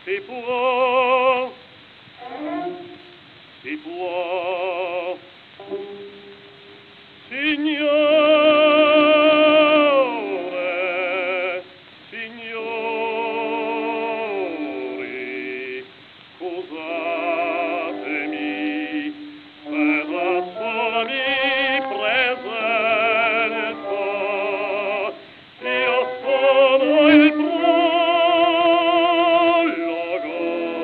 Si può, si può, signore, signori, scusatemi, per la sola mi presento, io sono il prologo,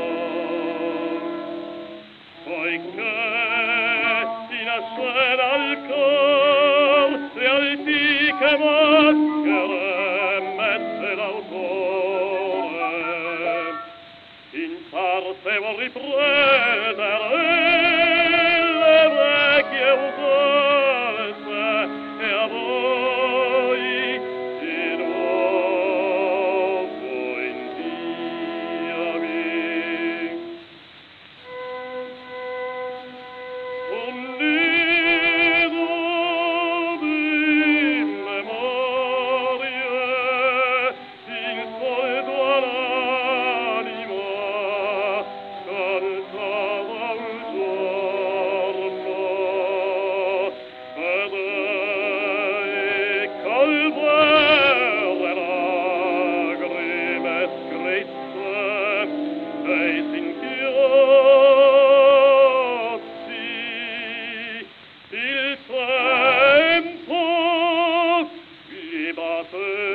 poiché in scena al cor le antiche maschere mette l'autore, in parte vuol riprendere le vecchie usanze e a voi di nuovo inviami. Un nido di memorie in soldo all'anima cantava un giorno ed ecco il verde lagrime scrisse e i singhiozzi il tempo gli batte